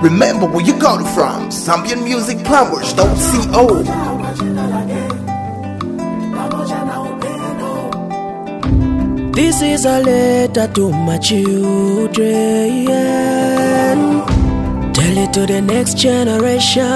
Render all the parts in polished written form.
Remember where you got it from. ZambianMusicPowers.co. This is a letter to my children. Tell it to the next generation.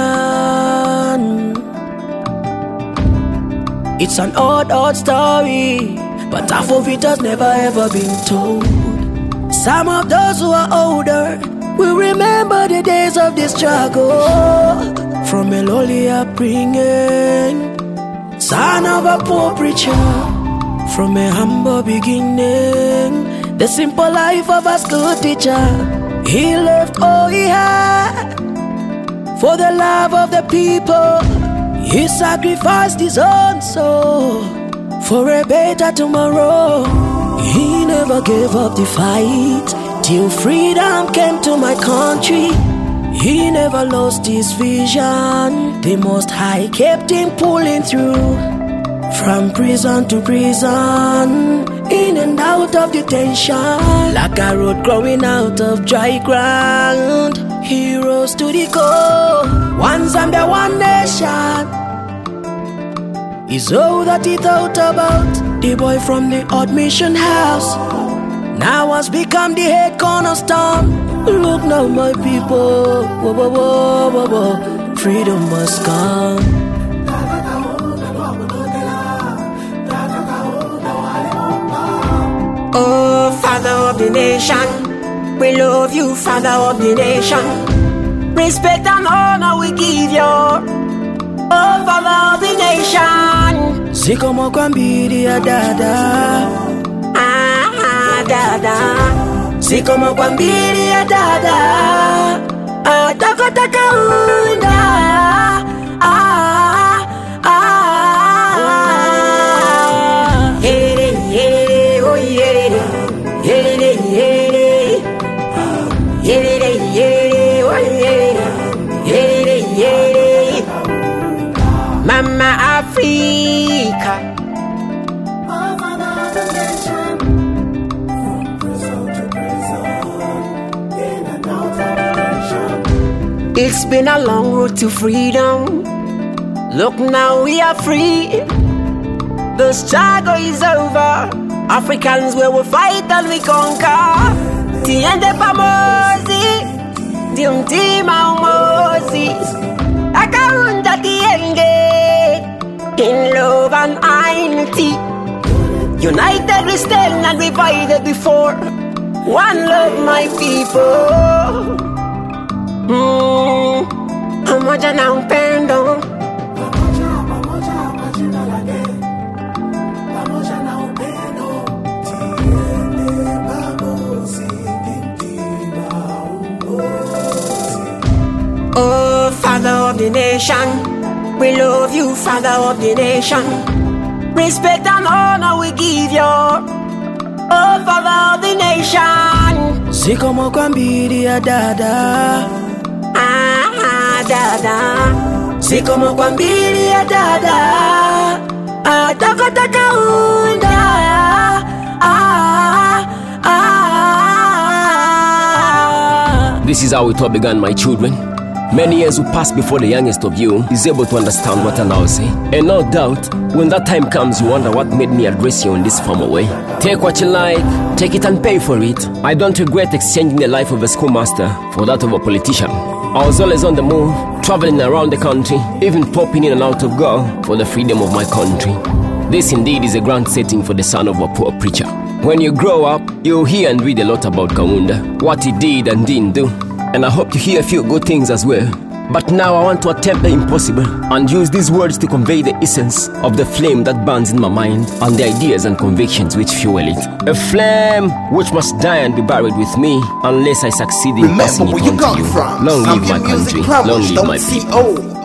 It's an old story, but half of it has never ever been told. Some of those who are older will remember the days of the struggle. From a lowly upbringing, son of a poor preacher. From a humble beginning, the simple life of a school teacher. He left all he had for the love of the people. He sacrificed his own soul for a better tomorrow. He never gave up the fight till freedom came to my country. He never lost his vision. The Most High kept him pulling through. From prison to prison, in and out of detention, like a road growing out of dry ground. He rose to the call. One Zambia, one nation is all that he thought about. The boy from the odd mission house now has become the head cornerstone. Look now, my people, whoa, whoa, whoa, whoa, whoa. Freedom must come. Oh, Father of the nation, we love you, Father of the nation. Respect and honor we give you. Oh, Father of the nation. Sikomo kwambiri ya dada. Dada. Sikomo kwambiri ya dada. Taka taka unda. Mama Africa. It's been a long road to freedom. Look now we are free. The struggle is over. Africans we will fight and we conquer. Tiende pamozi, diuntima umozi. Akaunda tiende, in love and unity. United we stand and divided before. One love my people. Pamoja na upendo. Oh, Father of the nation, we love you, Father of the nation. Respect and honor we give you. Oh, Father of the nation. Sikomo kwambiri ya dada. Dada. Sikomo kwambiri ya dada. Taka taka unda. This is how it all began, my children. Many years will pass before the youngest of you is able to understand what I now say. And no doubt, when that time comes, you wonder what made me address you in this formal way. Take what you like, take it and pay for it. I don't regret exchanging the life of a schoolmaster for that of a politician. I was always on the move, traveling around the country, even popping in and out of Go for the freedom of my country. This indeed is a grand setting for the son of a poor preacher. When you grow up, you'll hear and read a lot about Kaunda, what he did and didn't do. And I hope to hear a few good things as well. But now I want to attempt the impossible and use these words to convey the essence of the flame that burns in my mind and the ideas and convictions which fuel it. A flame which must die and be buried with me unless I succeed in passing it on to you. Long live my country, long live my people.